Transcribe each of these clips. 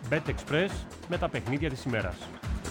BetExpress με τα παιχνίδια της ημέρας.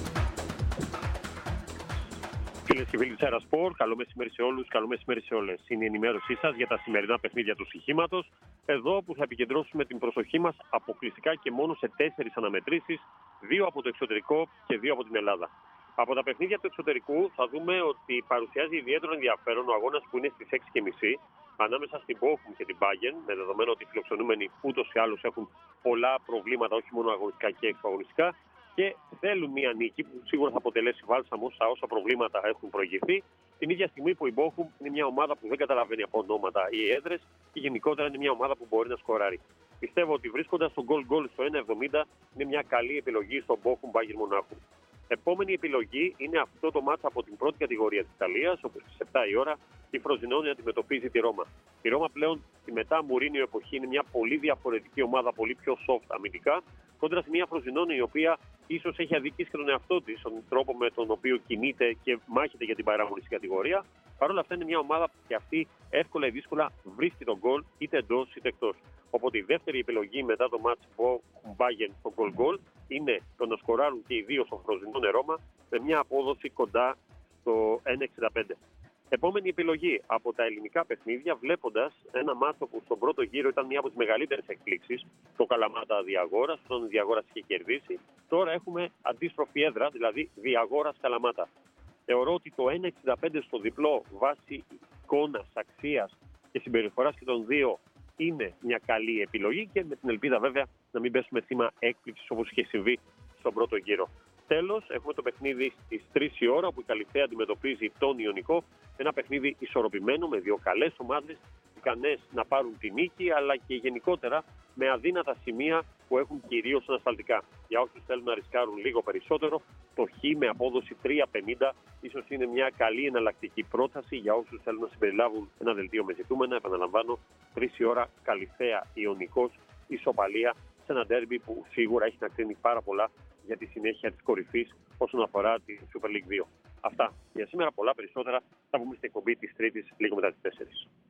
Φίλες και φίλοι της Αέρα Σπορ, καλό μεσημέρι σε όλους, καλό μεσημέρι σε όλες. Είναι η ενημέρωσή σας για τα σημερινά παιχνίδια του στοιχήματος. Εδώ που θα επικεντρώσουμε την προσοχή μας αποκλειστικά και μόνο σε 4 αναμετρήσεις, 2 από το εξωτερικό και 2 από την Ελλάδα. Από τα παιχνίδια του εξωτερικού θα δούμε ότι παρουσιάζει ιδιαίτερο ενδιαφέρον ο αγώνας που είναι στις 6.30 ανάμεσα στην Bochum και την Bayern, με δεδομένο ότι οι φιλοξενούμενοι ούτως ή άλλως έχουν πολλά προβλήματα, όχι μόνο αγωνιστικά και εξωαγωνιστικά, και θέλουν μια νίκη που σίγουρα θα αποτελέσει βάλσαμο στα όσα προβλήματα έχουν προηγηθεί. Την ίδια στιγμή που η Bochum είναι μια ομάδα που δεν καταλαβαίνει από ονόματα ή έδρες και γενικότερα είναι μια ομάδα που μπορεί να σκοράρει. Πιστεύω ότι βρίσκοντας τον goal στο 1,70 είναι μια καλή επιλογή στον Bochum Bayern Μονάχου. Επόμενη επιλογή είναι αυτό το μάτς από την πρώτη κατηγορία της Ιταλίας, όπου στις 7 η ώρα η Φροζινόνη αντιμετωπίζει τη Ρώμα. Η Ρώμα πλέον στη μετά Μουρίνιο εποχή είναι μια πολύ διαφορετική ομάδα, πολύ πιο soft αμυντικά, κόντρα σε μια Φροζινόνη η οποία ίσως έχει αδικήσει και τον εαυτό της, τον τρόπο με τον οποίο κινείται και μάχεται για την παραγωνιστική κατηγορία. Παρ' όλα αυτά είναι μια ομάδα που και αυτή εύκολα ή δύσκολα βρίσκει τον γκολ είτε εντός είτε εκτός. Οπότε η δεύτερη επιλογή μετά το μάτς Bayern στο goal είναι το να σκοράρουν και οι δύο στο Φροζινόνε Ρώμα με μια απόδοση κοντά στο 1,65. Επόμενη επιλογή από τα ελληνικά παιχνίδια, βλέποντας ένα μάτσο που στον πρώτο γύρο ήταν μια από τις μεγαλύτερες εκπλήξεις, το Καλαμάτα Διαγόρας, τον Διαγόρας είχε κερδίσει. Τώρα έχουμε αντίστροφη έδρα, δηλαδή Διαγόρας Καλαμάτα. Θεωρώ ότι το 1,65 στο διπλό βάσει εικόνας, αξίας και συμπεριφοράς και των δύο είναι μια καλή επιλογή και με την ελπίδα βέβαια να μην πέσουμε θύμα έκπληξης όπως είχε συμβεί στον πρώτο γύρο. Τέλος, έχουμε το παιχνίδι στις 3 η ώρα που η Καλυθέα αντιμετωπίζει τον Ιωνικό. Ένα παιχνίδι ισορροπημένο με δύο καλές ομάδες, ικανές να πάρουν τη νίκη, αλλά και γενικότερα με αδύνατα σημεία που έχουν κυρίως ανασταλτικά. Για όσους θέλουν να ρισκάρουν λίγο περισσότερο, το Χ με απόδοση 3,50 ίσως είναι μια καλή εναλλακτική πρόταση για όσους θέλουν να συμπεριλάβουν ένα δελτίο με ζητούμενα. Επαναλαμβάνω, 3 η ώρα Καλυθέα Ιωνικός, ισοπαλία σε ένα ντέρμπι που σίγουρα έχει να κρίνει πάρα πολλά για τη συνέχεια της κορυφής όσον αφορά τη Super League 2. Αυτά για σήμερα, πολλά περισσότερα θα πούμε στην εκπομπή της Τρίτης λίγο μετά τις 4.